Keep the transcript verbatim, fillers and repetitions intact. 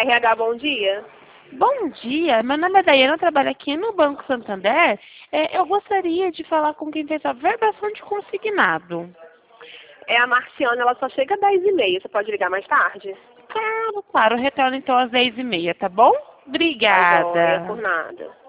R H, bom dia. Bom dia, meu nome é Daiana, eu trabalho aqui no Banco Santander. É, eu gostaria de falar com quem fez a verbação de consignado. É a Marciana, ela só chega às dez e meia. Você pode ligar mais tarde? Claro, claro, retorno então às dez e meia, tá bom? Tá joia, Obrigada. por nada.